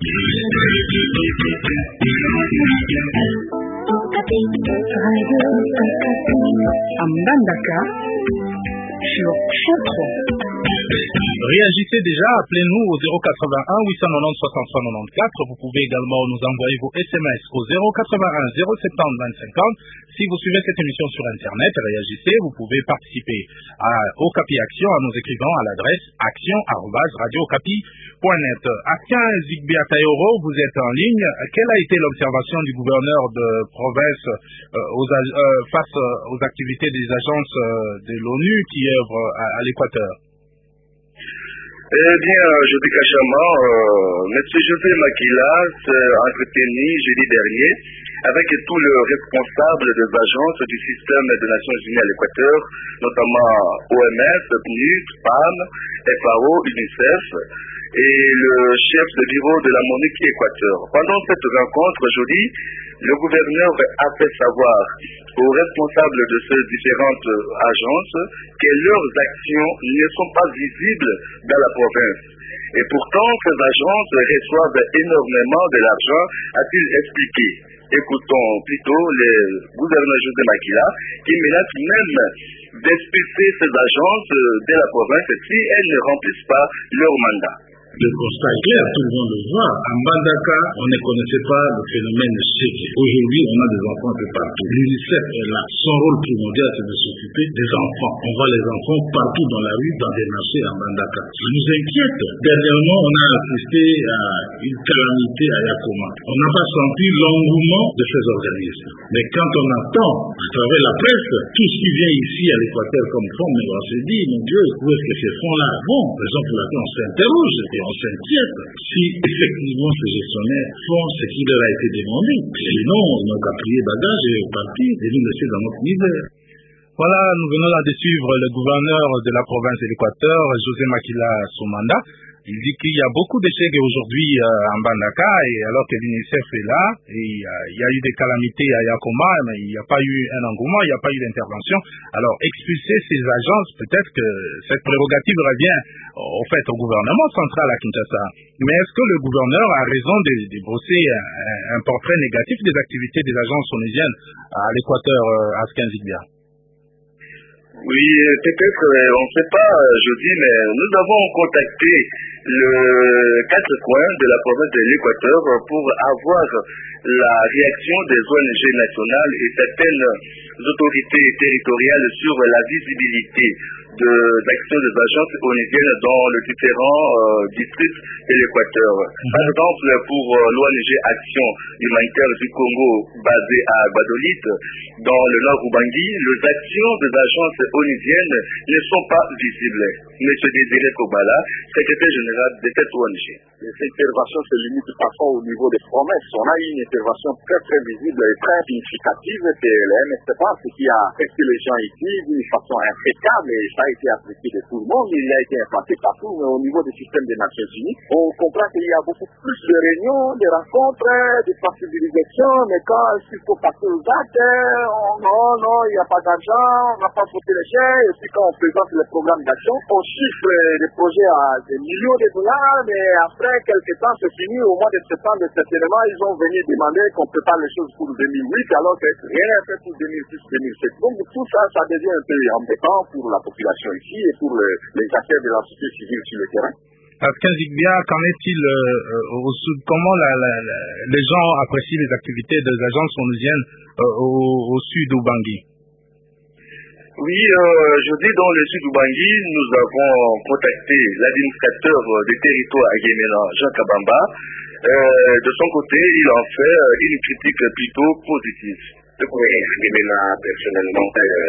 Mbandaka sur Choc. Réagissez déjà, appelez-nous au 081 890 63 94. Vous pouvez également nous envoyer vos SMS au 081 070 20 50. Si vous suivez cette émission sur Internet, réagissez. Vous pouvez participer au Okapi Action en nous écrivant à l'adresse action@radiookapi.net. Akin Zigbia Tayoro, vous êtes en ligne. Quelle a été l'observation du gouverneur de province face aux activités des agences de l'ONU qui œuvrent à l'Équateur? Eh bien, je dis cachement, M. José Makila s'est entretenu jeudi dernier avec tous les responsables des agences du système des Nations Unies à l'Équateur, notamment OMS, PNUD, PAM, FAO, UNICEF et le chef de bureau de la MONUC Équateur. Pendant cette rencontre jeudi, le gouverneur a fait savoir aux responsables de ces différentes agences que leurs actions ne sont pas visibles dans la province. Et pourtant, ces agences reçoivent énormément de l'argent, a-t-il expliqué. Écoutons plutôt le gouverneur José Makila qui menace même d'expulser ces agences de la province si elles ne remplissent pas leur mandat. Le constat est clair, tout le monde le voit. À Mbandaka, on ne connaissait pas le phénomène séqué. Aujourd'hui, on a des enfants un peu partout. L'UNICEF est là. Son rôle primordial, c'est de s'occuper des enfants. On voit les enfants partout dans la rue, dans des marchés à Mbandaka. Ça nous inquiète. Dernièrement, on a assisté à une calamité à Yakoma. On n'a pas senti l'engouement de ces organismes. Mais quand on entend à travers la presse tout ce qui vient ici à l'Équateur comme fonds, mais on se dit, mon Dieu, où est-ce que ces fonds-là vont? Raison pour laquelle on s'interroge. On s'inquiète si effectivement ces gestionnaires font ce qui leur a été demandé. Sinon, on n'a qu'à plier bagage et partir et nous laisser dans notre misère. Voilà, nous venons là de suivre le gouverneur de la province de l'Équateur, José Makila Soumanda. Il dit qu'il y a beaucoup d'échecs aujourd'hui en Mbandaka, et alors que l'UNICEF est là, et il y a eu des calamités à Yakoma, mais il n'y a pas eu un engouement, il n'y a pas eu d'intervention. Alors, expulser ces agences, peut-être que cette prérogative revient au gouvernement central à Kinshasa. Mais est-ce que le gouverneur a raison de brosser un portrait négatif des activités des agences onusiennes à l'Équateur, à Skinzigbia? Oui, peut-être, on ne sait pas, je dis, mais nous avons contacté le 4 coins de la province de l'Équateur pour avoir la réaction des ONG nationales et certaines autorités territoriales sur la visibilité des actions des agences onusiennes dans les différents districts de l'Équateur. Par exemple, pour l'ONG Action humanitaire du Congo basée à Gbadolite, dans le nord Ubangi, les actions des agences onusiennes ne sont pas visibles. M. Désiré Kobala, secrétaire général de cette ONG. Les interventions se limitent parfois au niveau des promesses. On a eu une intervention très très visible et très significative de la MSPA, ce qui a affecté les gens ici d'une façon impeccable et ça a été apprécié de tout le monde. Il a été implanté partout, mais au niveau du système des Nations Unies, on comprend qu'il y a beaucoup plus de réunions, de rencontres, de sensibilisation, mais quand il faut passer aux actes, non, il n'y a pas d'argent, on n'a pas foutu les chèques, et puis quand on présente les programmes d'action, on chiffre les projets à des millions de dollars, mais après quelques temps, c'est fini. Au mois de septembre, certainement, ils ont venu demander qu'on prépare les choses pour 2008, alors que rien n'est fait pour 2006-2007. Donc tout ça, ça devient un peu embêtant pour la population ici et pour les acteurs de la société civile sur le terrain. À Skinzigbia, qu'en est-il au sud? Comment les gens apprécient les activités des agences onusiennes au sud d'Ubangi? Oui, je dis dans le sud d'Ubangi, nous avons contacté l'administrateur des territoires à Yémena, Jean Kabamba. De son côté, il en fait une critique plutôt positive. Oui, personnellement,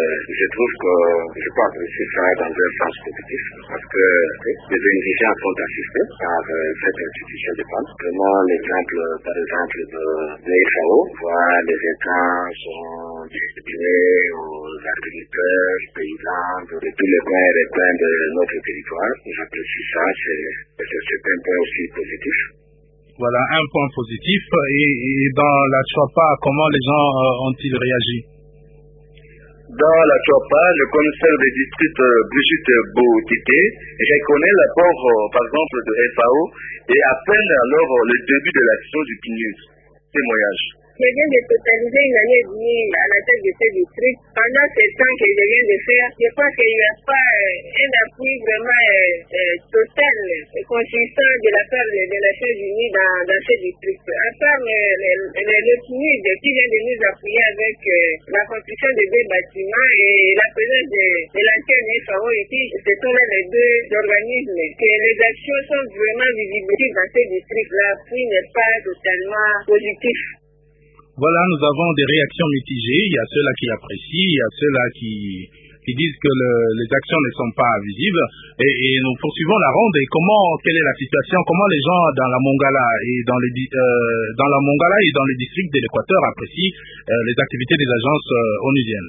je pense que c'est ça dans un sens positif, parce que les indigents sont assistés par cette institution de France. Prenons l'exemple, par exemple, de l'FAO, voit les États sont destinés aux agriculteurs, paysans, de tous les coins et les coins de notre territoire. J'apprécie ça, c'est un point aussi positif. Voilà, un point positif. Et dans la Chouapa, comment les gens ont-ils réagi? Dans la Chopa, le commissaire des districts Brigitte Boutité reconnaît l'apport, par exemple, de FAO et appelle alors le début de l'action du PNUD. Témoignage. Je viens de totaliser une année et demie à la tête de ce district. Pendant ce temps que je viens de faire, je crois qu'il n'y a pas un appui vraiment total et consistant de la part des Nations Unies dans ce district. À part le PNUD qui vient de nous appuyer avec la construction de 2 bâtiments et la présence de l'ancienne FAO ici, ce sont là les 2 organismes que les actions sont vraiment visibles dans ce district. L'appui n'est pas totalement positif. Voilà, nous avons des réactions mitigées. Il y a ceux-là qui apprécient, il y a ceux-là qui disent que les actions ne sont pas visibles. Et nous poursuivons la ronde. Et quelle est la situation? Comment les gens dans la Mongala et dans les districts de l'Équateur apprécient les activités des agences onusiennes?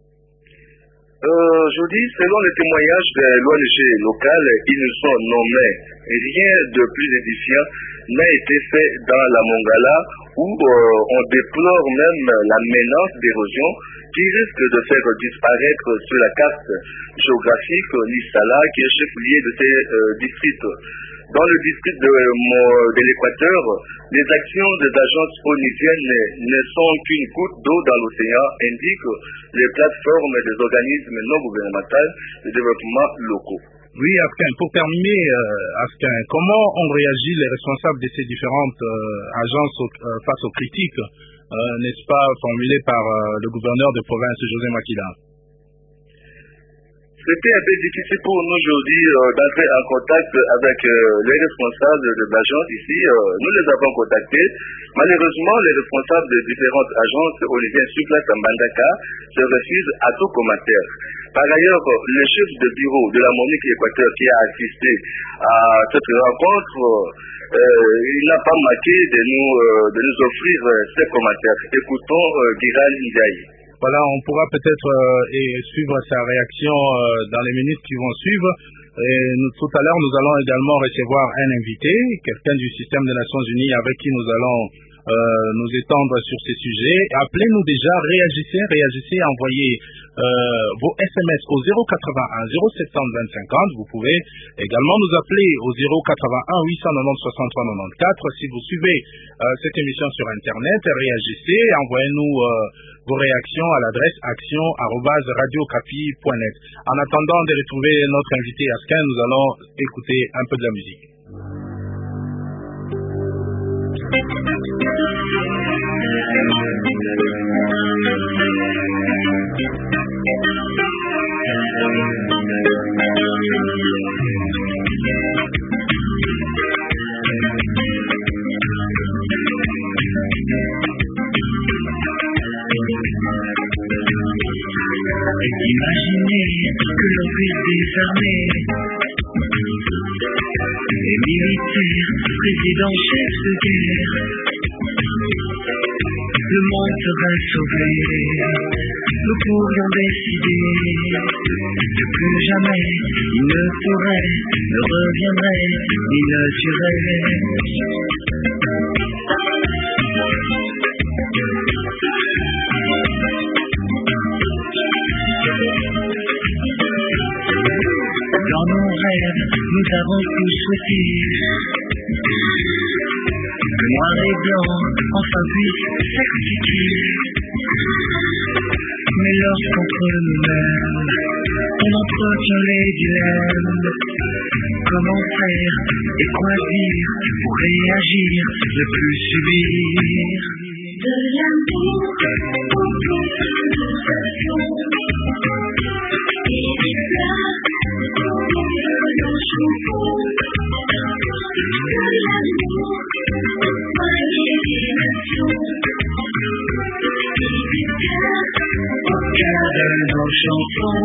Je vous dis, selon les témoignages de l'ONG locale, ils nous sont nommés. Rien de plus édifiant n'a été fait dans la Mongala où on déplore même la menace d'érosion qui risque de faire disparaître sur la carte géographique l'Issala qui est chef-lieu de ces districts. Dans le district de l'Équateur, les actions des agences onusiennes ne sont qu'une goutte d'eau dans l'océan, indiquent les plateformes des organismes non gouvernementaux de développement locaux. Oui, Askin, pour terminer, Askin, comment ont réagi les responsables de ces différentes agences face aux critiques, n'est-ce pas, formulées par le gouverneur de province, José Makila? C'était un peu difficile pour nous aujourd'hui d'entrer en contact avec les responsables de l'agence ici. Nous les avons contactés. Malheureusement, les responsables des différentes agences onusiennes sur place à Mbandaka se refusent à tout commentaire. Par ailleurs, le chef de bureau de la Monique Équateur qui a assisté à cette rencontre, il n'a pas manqué de nous offrir ses commentaires. Écoutons Giral Ndiaye. Voilà, on pourra peut-être suivre sa réaction dans les minutes qui vont suivre. Et tout à l'heure, nous allons également recevoir un invité, quelqu'un du système des Nations Unies avec qui nous allons nous étendre sur ces sujets. Appelez-nous déjà, réagissez, envoyez vos SMS au 081 070 20 50. Vous pouvez également nous appeler au 081 890 63 94. Si vous suivez cette émission sur Internet, réagissez, envoyez-nous vos réactions à l'adresse action@radiocapi.net. En attendant de retrouver notre invité Askin, nous allons écouter un peu de la musique. Imaginez que l'on puisse désarmer les militaires, présidents, chefs de guerre. Le monde serait sauvé. Nous pourrions décider que plus jamais il ne pourrait, ne reviendrait, ni ne tuerait. Dans nos rêves, nous avons tous souhaité que noir et blanc enfin puissent s'expliquer. Mais lorsqu'entre nous-mêmes, on entretient les dilemmes, comment faire et quoi dire pour réagir, ne plus subir de l'amour pour plus de façon. Et des fleurs pour nos chansons. De l'amour pour soigner les nations. Et des cœurs au cœur de nos chansons.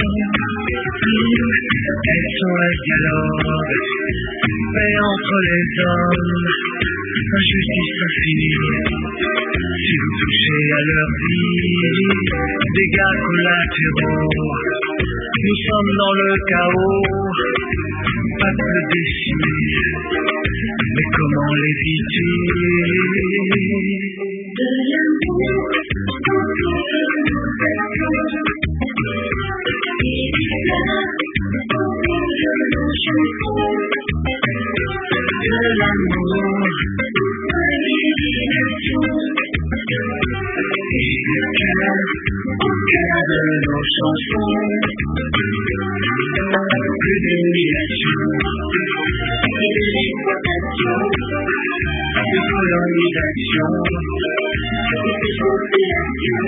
Elles sont un dialogue, paix entre les hommes, injustice infinie. Si vous touchez à leur vie, dégâts collatéraux, nous sommes dans le chaos, peuple décimé, mais comment l'éviter? De l'amour pour tous nos façons. l'amour, et le cœur au cœur de nos chansons. Plus d'humiliation, et d'exploitation, de colonisation, de population.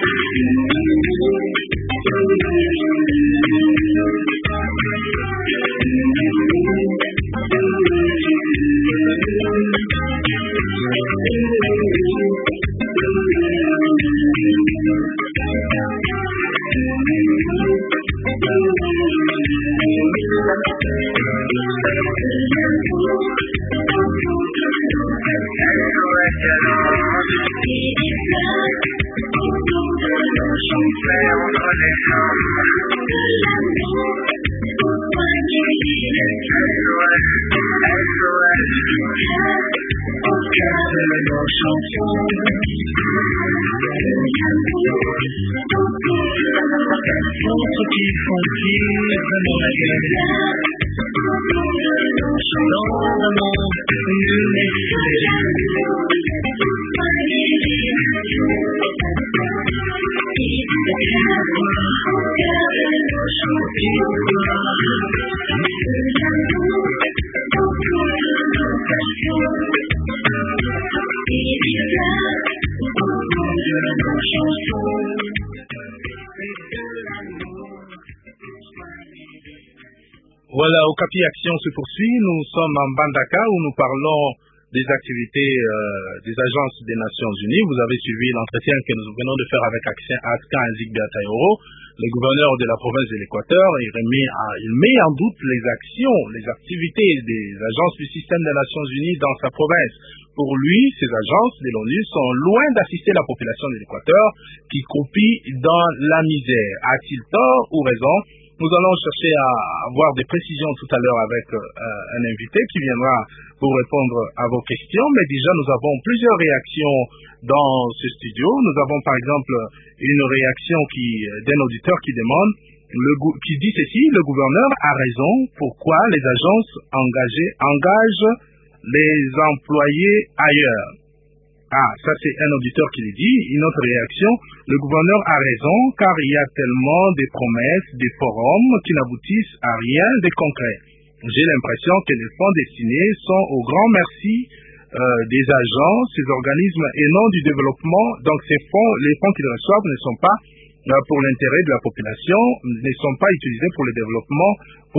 Voilà, Okapi Action se poursuit. Nous sommes en Mbandaka où nous parlons des activités des agences des Nations Unies. Vous avez suivi l'entretien que nous venons de faire avec Askan Zigbia Tayoro, le gouverneur de la province de l'Équateur. Il met en doute les actions, les activités des agences du système des Nations Unies dans sa province. Pour lui, ces agences de l'ONU sont loin d'assister la population de l'Équateur qui croupit dans la misère. A-t-il tort ou raison? Nous allons chercher à avoir des précisions tout à l'heure avec un invité qui viendra pour répondre à vos questions. Mais déjà, nous avons plusieurs réactions dans ce studio. Nous avons par exemple une réaction d'un auditeur qui demande, qui dit ceci: le gouverneur a raison. Pourquoi les agences engagent les employés ailleurs? Ah, ça c'est un auditeur qui le dit. Une autre réaction: le gouverneur a raison car il y a tellement de promesses, des forums qui n'aboutissent à rien de concret. J'ai l'impression que les fonds destinés sont au grand merci des agences, ces organismes et non du développement. Donc ces fonds, les fonds qu'ils reçoivent ne sont pas pour l'intérêt de la population, ne sont pas utilisés pour le développement,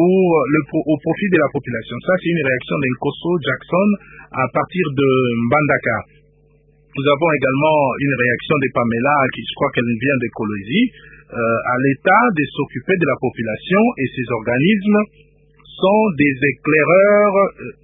au profit de la population. Ça c'est une réaction d'Nkoso Jackson à partir de Mbandaka. Nous avons également une réaction de Pamela, qui je crois qu'elle vient de Colosie, à l'État de s'occuper de la population et ces organismes sont des éclaireurs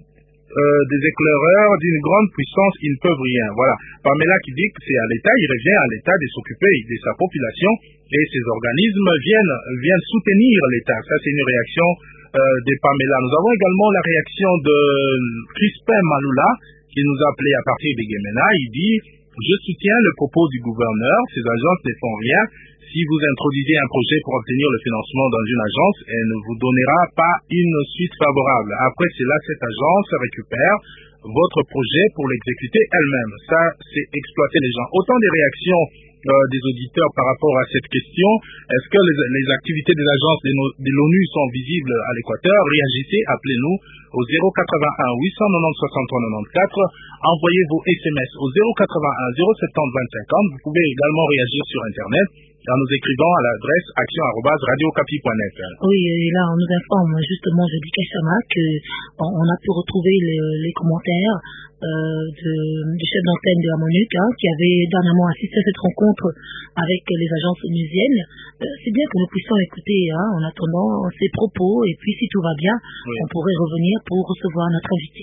d'une grande puissance, ils ne peuvent rien. Voilà. Pamela qui dit que c'est à l'État, il revient à l'État de s'occuper de sa population et ces organismes viennent soutenir l'État. Ça c'est une réaction de Pamela. Nous avons également la réaction de Crispin Malula, qui nous a appelé à partir de Guémena. Il dit: je soutiens le propos du gouverneur, ces agences ne font rien. Si vous introduisez un projet pour obtenir le financement dans une agence, elle ne vous donnera pas une suite favorable. Après cela, cette agence récupère votre projet pour l'exécuter elle-même. Ça, c'est exploiter les gens. Autant des réactions des auditeurs par rapport à cette question. Est-ce que les activités des agences de l'ONU sont visibles à l'Équateur? Réagissez, appelez-nous au 081 890 63 94. Envoyez vos SMS au 081 070 20 50. Vous pouvez également réagir sur Internet en nous écrivant à l'adresse action@radiocapi.net. Oui, et là on nous informe justement jeudi Kessama qu'on a pu retrouver les commentaires du chef d'antenne de la MONUC qui avait dernièrement assisté à cette rencontre avec les agences onusiennes. C'est bien que nous puissions écouter en attendant ses propos et puis si tout va bien, on pourrait revenir pour recevoir notre invité.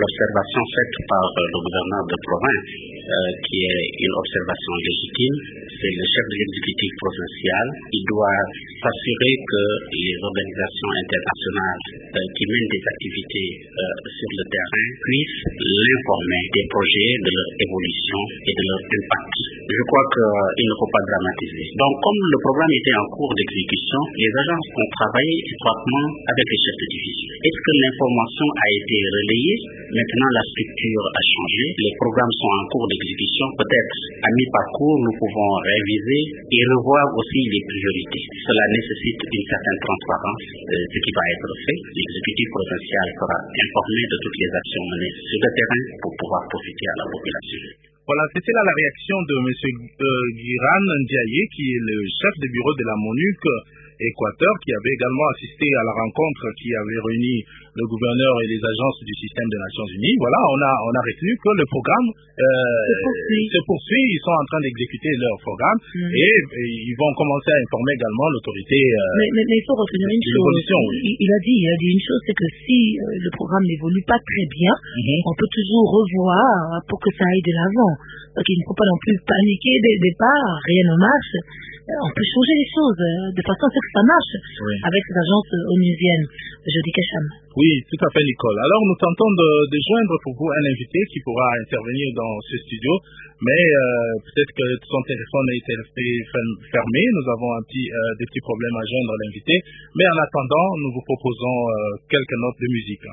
L'observation faite par le gouverneur de province, qui est une observation légitime, c'est le chef de l'exécutif provincial. Il doit s'assurer que les organisations internationales qui mènent des activités sur le terrain puissent l'informer des projets, de leur évolution et de leur impact. Je crois qu'il ne faut pas dramatiser. Donc, comme le programme était en cours d'exécution, les agences ont travaillé étroitement avec les chefs de division. Est-ce que l'information a été relayée? Maintenant, la structure a changé. Les programmes sont en cours d'exécution. Peut-être, à mi-parcours, nous pouvons réviser et revoir aussi les priorités. Cela nécessite une certaine transparence, ce qui va être fait. L'exécutif provincial sera informé de toutes les actions menées sur le terrain pour pouvoir profiter à la population. Voilà, c'était là la réaction de M. Guiran Ndiaye, qui est le chef de bureau de la MONUC Équateur, qui avait également assisté à la rencontre qui avait réuni le gouverneur et les agences du système des Nations Unies. Voilà, on a retenu que le programme se poursuit. Ils sont en train d'exécuter leur programme et ils vont commencer à informer également l'autorité. Mais il faut retenir une chose. Il a dit une chose, c'est que si le programme n'évolue pas très bien, on peut toujours revoir pour que ça aille de l'avant. Donc il ne faut pas non plus paniquer dès le départ, rien ne marche. On peut changer les choses de façon à ce que ça marche avec ces agences onusiennes. Jody Kacham. Oui, tout à fait, Nicole. Alors, nous tentons de joindre pour vous un invité qui pourra intervenir dans ce studio, mais peut-être que son téléphone est fermé. Nous avons des petits problèmes à joindre l'invité, mais en attendant, nous vous proposons quelques notes de musique.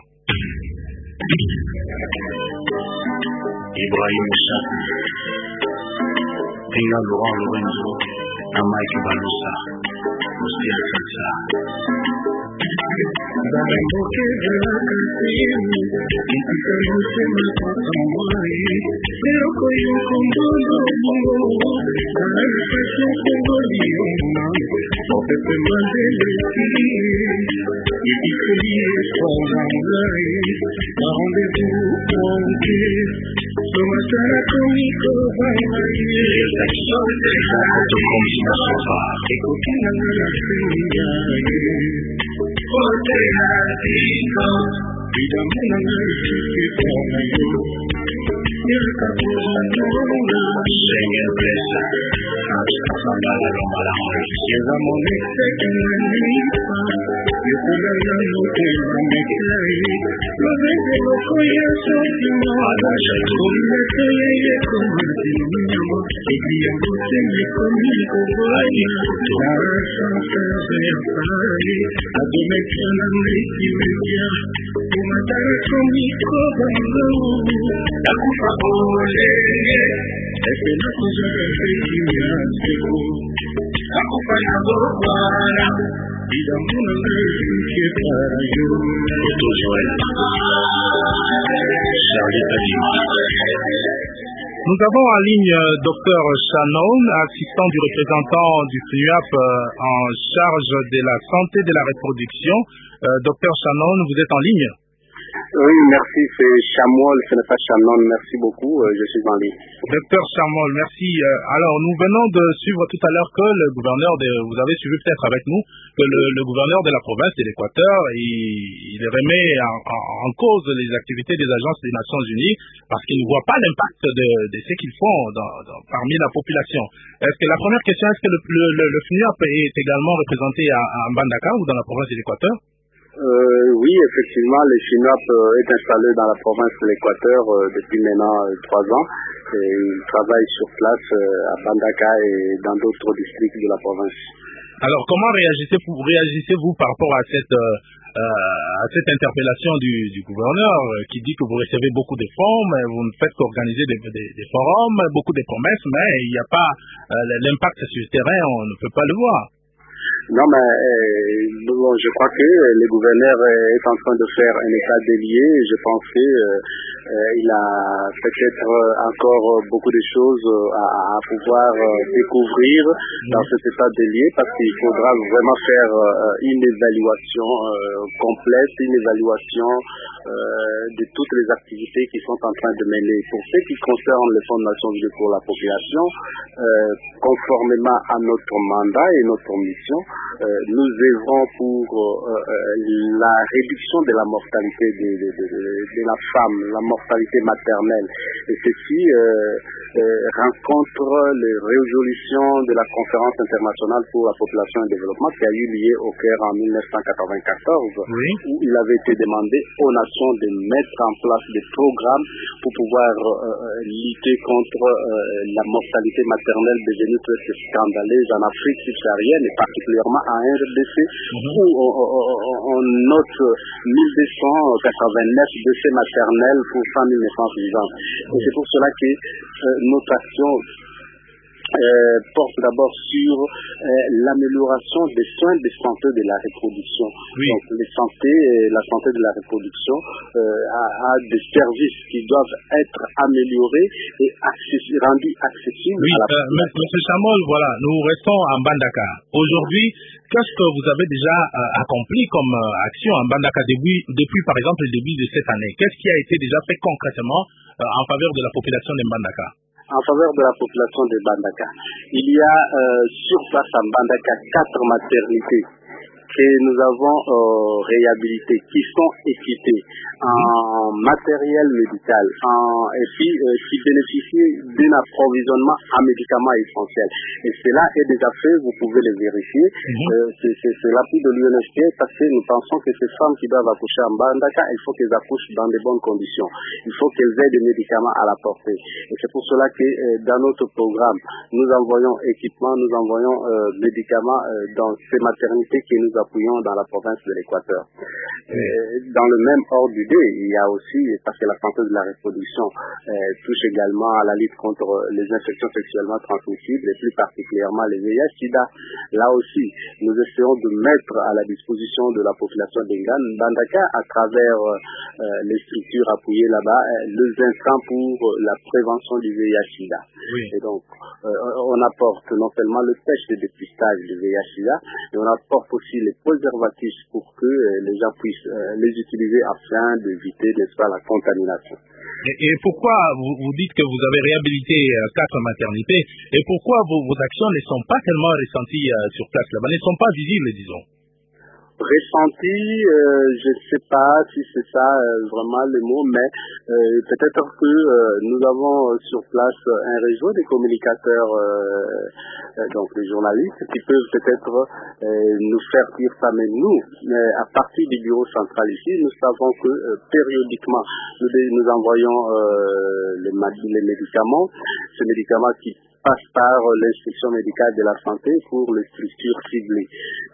Ibrahim Chapi, Tina Laurent Lorenzo, Mike Balusa, Ostia Sansa. Baramboke Velakasini, Itika Musema Tatamwai, Eroko Yukombondo Mungo, Narifasho Kongolioma, Opepe Mandeleki, Itikoliye Swangangai, Rendez-vous manqué, Somatara Komiko Bangai, Ekoki Nangala Singaye, Fortenatico, vida munanga ikipona yo, yakapona sengereza, akafambala lomala yeza monese kenanipa, yekulala mutema mekai, loveze loko yeso kimo, kumete yeye kumati mnyama, ikiyangote mekomiko boya, narasanta zeyafari, adumekana meikiwea, umatara komiko bango, yakufa olenge, epena kuzara fekiya seko, yakufa nagorwana, idamuna ngeike para yo. Toto Joël, Charlie Padima. Nous avons en ligne Dr Shannon, assistant du représentant du FNUAP en charge de la santé de la reproduction. Dr Shannon, vous êtes en ligne? Oui, merci, c'est Chamol, ce n'est pas Shannon, merci beaucoup, je suis en ligne. Docteur Chamol, merci. Alors, nous venons de suivre tout à l'heure que le gouverneur, vous avez suivi peut-être avec nous, que le gouverneur de la province de l'Équateur, il remet en cause les activités des agences des Nations Unies parce qu'il ne voit pas l'impact de ce qu'ils font parmi la population. Est-ce que la première question, est-ce que le FNUAP est également représenté à Mbandaka ou dans la province de l'Équateur? Oui, effectivement, le FNUAP est installé dans la province de l'Équateur depuis maintenant 3 ans. Et il travaille sur place à Mbandaka et dans d'autres districts de la province. Alors, comment réagissez-vous par rapport à cette interpellation du gouverneur qui dit que vous recevez beaucoup de fonds, mais vous ne faites qu'organiser des forums, beaucoup de promesses, mais il n'y a pas l'impact sur le terrain, on ne peut pas le voir? Non, mais je crois que le gouverneur est en train de faire un état des lieux. Je pense qu'il a peut-être encore beaucoup de choses à pouvoir découvrir dans cet état des lieux, parce qu'il faudra vraiment faire une évaluation complète, une évaluation de toutes les activités qui sont en train de mener. Pour ce qui concerne le Fonds des Nations Unies pour la population, conformément à notre mandat et notre mission, nous œuvrons pour la réduction de la mortalité de la femme, la mortalité maternelle. Et ceci rencontre les résolutions de la conférence internationale pour la population et le développement qui a eu lieu au Caire en 1994, où il avait été demandé aux nations de mettre en place des programmes pour pouvoir lutter contre la mortalité maternelle devenue très scandaleuse en Afrique subsaharienne et particulièrement en RDC, où on note 1289 décès maternels pour 100 000 naissances vivantes. Et c'est pour cela que notre action porte d'abord sur l'amélioration des soins de santé de la reproduction. Donc la santé de la reproduction a des services qui doivent être améliorés et rendus accessibles à la population. Monsieur Chamol, voilà, nous restons en Mbandaka. Aujourd'hui, qu'est-ce que vous avez déjà accompli comme action en Mbandaka depuis par exemple le début de cette année? Qu'est-ce qui a été déjà fait concrètement en faveur de la population de Mbandaka? En faveur de la population de Mbandaka, il y a sur place à Mbandaka 4 maternités que nous avons réhabilitées, qui sont équipées en matériel médical et puis qui bénéficient d'un approvisionnement en médicaments essentiels. Et cela est déjà fait, vous pouvez le vérifier. C'est l'appui de l'UNFPA parce que nous pensons que ces femmes qui doivent accoucher en Mbandaka, il faut qu'elles accouchent dans de bonnes conditions. Il faut qu'elles aient des médicaments à la portée. Et c'est pour cela que dans notre programme, nous envoyons équipements, nous envoyons médicaments dans ces maternités que nous appuyons dans la province de l'Équateur. Dans le même ordre d'idée, il y a aussi, parce que la santé de la reproduction touche également à la lutte contre les infections sexuellement transmissibles et plus particulièrement les VIH-Sida. Là aussi, nous essayons de mettre à la disposition de la population d'Mbandaka à travers les structures appuyées là-bas, les intrants pour la prévention du VIH-Sida. Et donc, on apporte non seulement le test de dépistage du VIH-Sida, mais on apporte aussi les préservatifs pour que les gens puissent les utiliser afin d'éviter, n'est-ce pas, la contamination. Et pourquoi vous dites que vous avez réhabilité 4 maternités et pourquoi vos actions ne sont pas tellement ressenties sur place là-bas, ne sont pas visibles, disons? Ressenti, je ne sais pas si c'est ça vraiment le mot, mais peut-être que nous avons sur place un réseau de communicateurs, donc les journalistes, qui peuvent peut-être nous faire dire ça, mais nous, à partir du bureau central ici, nous savons que périodiquement, nous envoyons les médicaments, ces médicaments qui passe par l'instruction médicale de la santé pour les structures ciblées.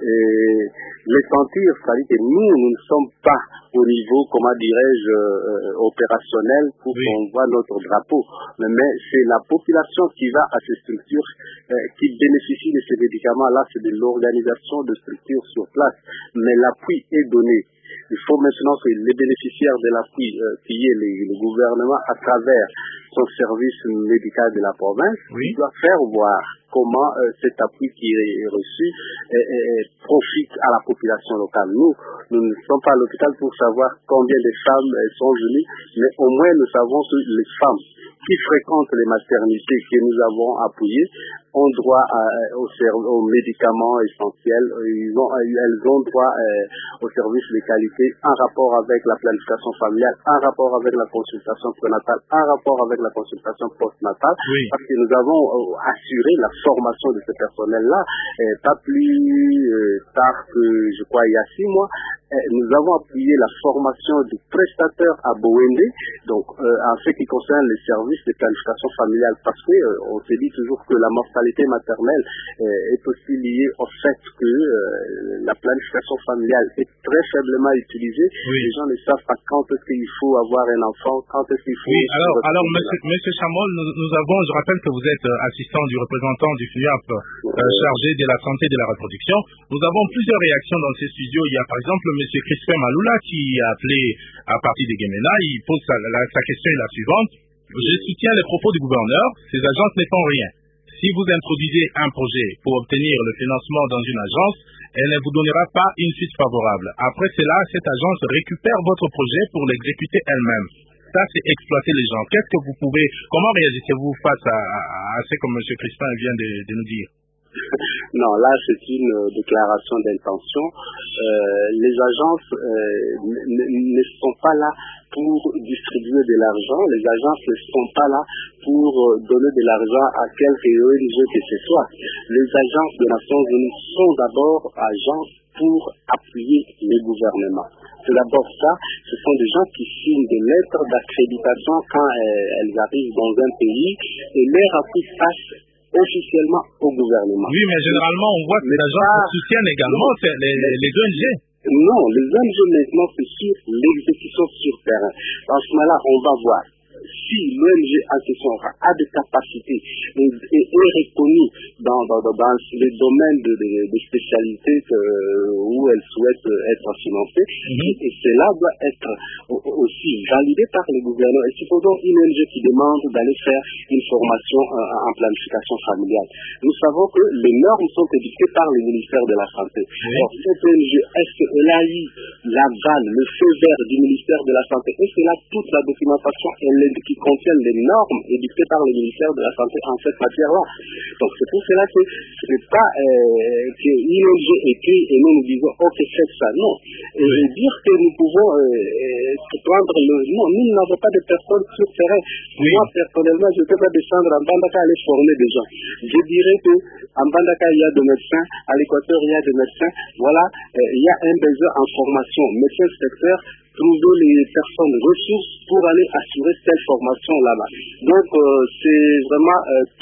Les sentir, c'est-à-dire que nous ne sommes pas au niveau, comment dirais-je, opérationnel pour qu'on voit notre drapeau. Mais c'est la population qui va à ces structures qui bénéficie de ces médicaments-là, c'est de l'organisation de structures sur place. Mais l'appui est donné. Il faut maintenant que les bénéficiaires de l'appui, qui est le gouvernement à travers son service médical de la province, doit faire voir comment cet appui qui est reçu profite à la population locale. Nous ne sommes pas à l'hôpital pour savoir combien de femmes sont venues, mais au moins nous savons que les femmes qui fréquentent les maternités que nous avons appuyées ont droit aux médicaments essentiels. Elles ont droit aux services de qualité en rapport avec la planification familiale, en rapport avec la consultation prénatale, en rapport avec la consultation postnatale, parce que nous avons assuré la formation de ce personnel-là, pas plus tard que, je crois, il y a 6 mois. Nous avons appuyé la formation du prestataire à Bowende, donc en ce qui concerne les services de planification familiale, parce que on se dit toujours que la mortalité maternelle est aussi liée au fait que la planification familiale est très faiblement utilisée. Les gens ne savent pas quand est-ce qu'il faut avoir un enfant, quand est-ce qu'il faut... Alors monsieur Chamol, nous avons, je rappelle que vous êtes assistant du représentant du FNUAP chargé de la santé de la reproduction. Nous avons plusieurs réactions dans ces studios. Il y a par exemple M. Crispin Maloula qui a appelé à partir de Gemena. Il pose sa question est la suivante. Je soutiens les propos du gouverneur. Ces agences ne font rien. Si vous introduisez un projet pour obtenir le financement dans une agence, elle ne vous donnera pas une suite favorable. Après cela, cette agence récupère votre projet pour l'exécuter elle-même. Ça, c'est exploiter les gens. Qu'est-ce que vous pouvez... Comment réagissez-vous face à ce que M. Crispin vient de nous dire? Non, là c'est une déclaration d'intention. Les agences ne sont pas là pour distribuer de l'argent. Les agences ne sont pas là pour donner de l'argent à quelque ONG que ce soit. Les agences des Nations Unies sont d'abord agences pour appuyer les gouvernements. C'est d'abord ça. Ce sont des gens qui signent des lettres d'accréditation quand elles arrivent dans un pays et leur appui passe officiellement au gouvernement. Oui, mais généralement, on voit que les agences soutiennent également les ONG. Non, les ONG maintenant, c'est sur l'exécution sur terrain. Dans ce moment-là, on va voir si l'ONG en question a des capacités et est reconnue dans les domaines de spécialité où elle souhaite être financée. Et cela doit être aussi validé par les gouvernements. Et supposons une ONG qui demande d'aller faire une formation en planification familiale. Nous savons que les normes sont édictées par le ministère de la Santé. Alors, cette ONG, est-ce qu'elle a eu l'aval, le feu vert du ministère de la Santé? Et c'est là toute la documentation qui contient les normes édictées par le ministère de la Santé en cette matière-là. Donc c'est pour cela que ce n'est pas qu'une ONG écrit et nous disons ok, faites ça. Non. Et dire que nous pouvons prendre non, nous n'avons pas de personnes sur terrain. Moi personnellement, je ne peux pas descendre en Mbandaka aller former des gens. Je dirais que en Mbandaka il y a des médecins, à l'Équateur il y a des médecins. Voilà, il y a un besoin en formation, médecin secteur, trouver les personnes ressources pour aller assurer cette formation là-bas. Donc c'est vraiment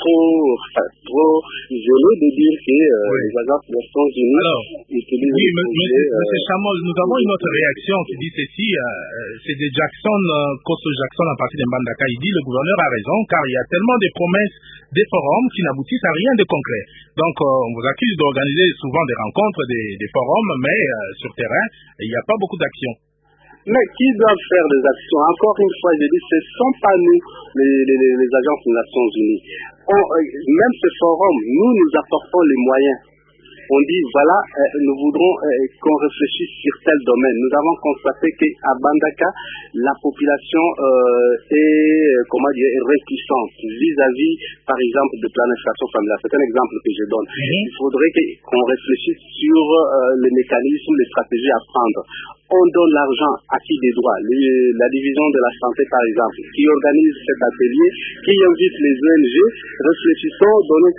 trop isolé de dire que les agences des Nations Unies utilisent... Oui, M. Chamol, nous avons une autre réaction qui dit ceci, c'est de Jackson, Koso Jackson à partir de Mbandaka. Il dit le gouverneur a raison car il y a tellement de promesses des forums qui n'aboutissent à rien de concret. Donc on vous accuse d'organiser souvent des rencontres, des forums, mais sur terrain, il n'y a pas beaucoup d'actions. Mais qui doivent faire des actions? Encore une fois, je dis, ce ne sont pas nous, les agences des Nations Unies. Même ce forum, nous apportons les moyens. On dit, voilà, nous voudrons qu'on réfléchisse sur tel domaine. Nous avons constaté qu'à Mbandaka, la population est réticente vis-à-vis, par exemple, de planification familiale. C'est un exemple que je donne. Il faudrait qu'on réfléchisse sur les mécanismes, les stratégies à prendre. On donne l'argent à qui des droits? La division de la santé, par exemple, qui organise cet atelier, qui invite les ONG, réfléchissons,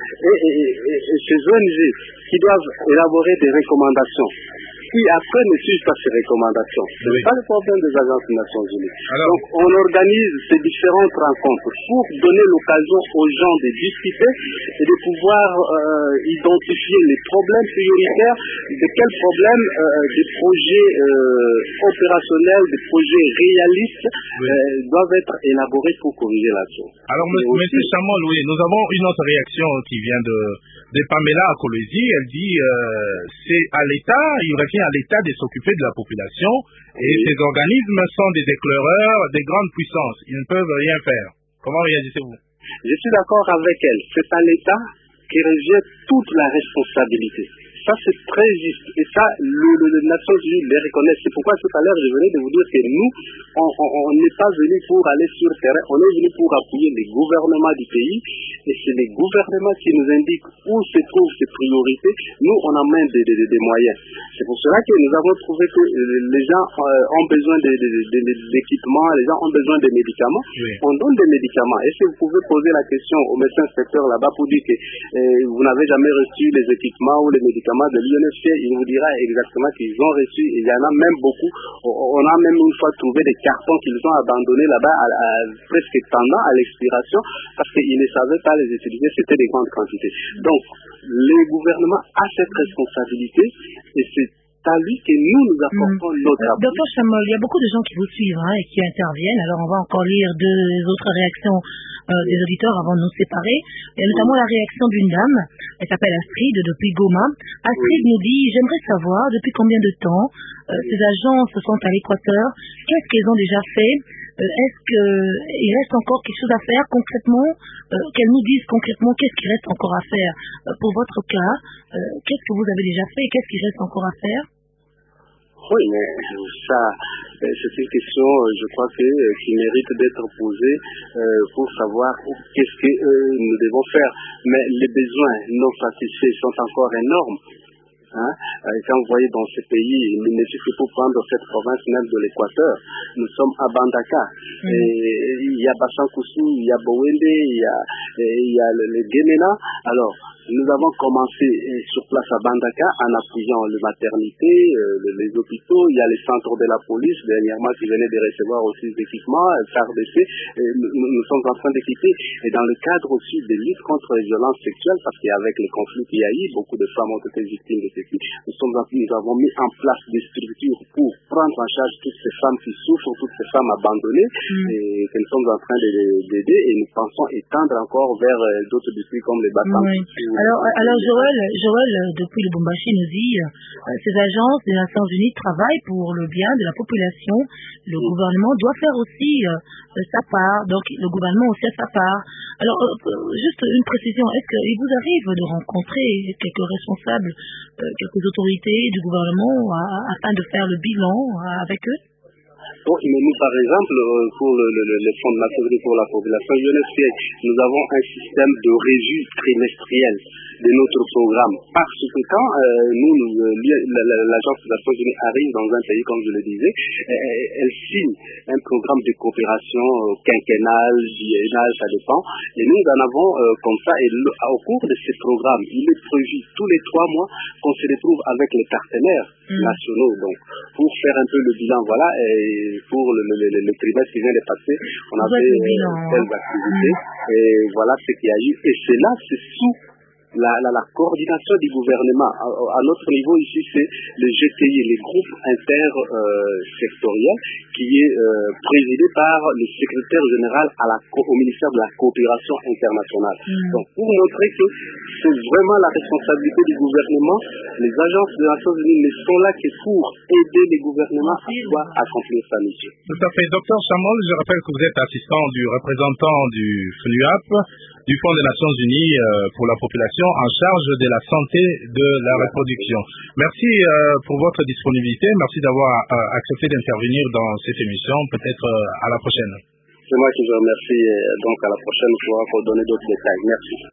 et ces ONG qui doivent élaborer des recommandations, qui après ne suivent pas ces recommandations. Ce n'est pas le problème des agences des Nations Unies. Donc on organise ces différentes rencontres pour donner l'occasion aux gens de discuter et de pouvoir identifier les problèmes prioritaires, de quels problèmes des projets opérationnels, des projets réalistes doivent être élaborés pour corriger la chose. Alors M. Chamol, oui, nous avons une autre réaction qui vient de Pamela Akolezi. Elle dit c'est à l'État, il revient à l'État de s'occuper de la population et ces organismes sont des éclaireurs des grandes puissances. Ils ne peuvent rien faire. Comment réagissez-vous? Je suis d'accord avec elle. C'est à l'État qui rejette toute la responsabilité. Ça, c'est très juste. Et ça, les Nations Unies les reconnaissent. C'est pourquoi tout à l'heure, je venais de vous dire que nous, on n'est pas venu pour aller sur le terrain. On est venu pour appuyer les gouvernements du pays. Et c'est les gouvernements qui nous indiquent où se trouvent ces priorités. Nous, on amène des moyens. C'est pour cela que nous avons trouvé que les gens ont besoin d'équipements, les gens ont besoin de médicaments. On donne des médicaments. Est-ce que vous pouvez poser la question au médecin secteur là-bas pour dire que vous n'avez jamais reçu les équipements ou les médicaments de l'UNFC? Il vous dira exactement qu'ils ont reçu. Il y en a même beaucoup. On a même une fois trouvé des cartons qu'ils ont abandonnés là-bas presque pendant à l'expiration parce qu'ils ne savaient pas les utiliser. C'était des grandes quantités. Donc, le gouvernement a cette responsabilité et c'est à lui que nous apportons notre appui. Docteur Chamol, il y a beaucoup de gens qui vous suivent et qui interviennent. Alors, on va encore lire deux autres réactions des auditeurs avant de nous séparer. Il y a notamment la réaction d'une dame. Elle s'appelle Astrid depuis Goma. Astrid nous dit, j'aimerais savoir depuis combien de temps ces agences sont à l'Équateur. Qu'est-ce qu'elles ont déjà fait? Est-ce qu'il reste encore quelque chose à faire concrètement? Qu'elles nous disent concrètement qu'est-ce qu'il reste encore à faire pour votre cas? Qu'est-ce que vous avez déjà fait et qu'est-ce qu'il reste encore à faire? Oui, mais ça, c'est une question, je crois qui mérite d'être posée pour savoir qu'est-ce que nous devons faire. Mais les besoins non satisfaits sont encore énormes. Quand vous voyez dans ces pays, il ne suffit pas prendre cette province même de l'Équateur. Nous sommes à Bandaka. Et il y a Bassankousou, il y a Bowende, il y a le Guémena. Alors, nous avons commencé sur place à Bandaka en appuyant les maternités, les hôpitaux. Il y a les centres de la police, dernièrement, qui venaient de recevoir aussi des équipements, FARDC. Nous sommes en train d'équiper. Et dans le cadre aussi de lutte contre les violences sexuelles, parce qu'avec les conflits qu'il y a eu, beaucoup de femmes ont été victimes de ceci. Nous avons mis en place des structures pour prendre en charge toutes ces femmes qui souffrent, toutes ces femmes abandonnées, et que nous sommes en train d'aider, et nous pensons étendre encore vers d'autres districts comme les Bassans. Alors Joël, depuis le Lubumbashi nous dit ces agences des Nations Unies travaillent pour le bien de la population. Le gouvernement doit faire aussi sa part, donc le gouvernement aussi a sa part. Alors, juste une précision, est-ce qu'il vous arrive de rencontrer quelques responsables, quelques autorités du gouvernement afin de faire le bilan avec eux? Bon, mais nous, par exemple, pour le Fonds de Nations Unies pour la population, UNFPA, nous avons un système de revue trimestrielle de notre programme. Parce que quand l'Agence des Nations Unies arrive dans un pays, comme je le disais, elle signe un programme de coopération quinquennal, biennal, ça dépend. Et nous en avons comme ça. Et au cours de ces programmes, il est prévu tous les 3 mois qu'on se retrouve avec les partenaires nationaux. Donc, pour faire un peu le bilan, voilà. Et pour le trimestre qui vient de passer, on a fait telles activités. Et voilà ce qu'il y a eu. Et cela, c'est sous la coordination du gouvernement. À notre niveau ici, c'est le GTI, les groupes intersectoriels, qui est présidé par le secrétaire général au ministère de la coopération internationale. Donc, pour montrer que c'est vraiment la responsabilité du gouvernement, les agences des Nations Unies ne sont là que pour aider les gouvernements à pouvoir accomplir sa mission. Tout à fait. Docteur Chamol, je rappelle que vous êtes assistant du représentant du FNUAP, du Fonds des Nations Unies pour la population, en charge de la santé de la reproduction. Merci pour votre disponibilité. Merci d'avoir accepté d'intervenir dans cette émission. Peut-être à la prochaine. C'est moi qui vous remercie. Donc à la prochaine fois pour donner d'autres détails. Merci.